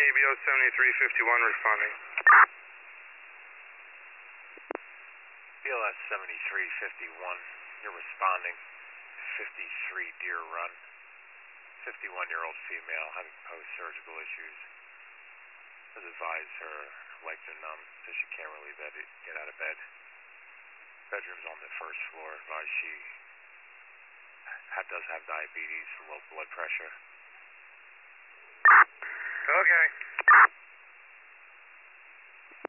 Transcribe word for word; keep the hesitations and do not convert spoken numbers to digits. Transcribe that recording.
A B O seventy-three fifty-one responding. B L S seventy-three fifty-one, you're responding. fifty-three Deer Run. fifty-one-year-old female having post-surgical issues. Has advised her legs are numb, so she can't really bed, get out of bed. Bedroom's on the first floor. Advised she ha- does have diabetes, low blood pressure. Okay.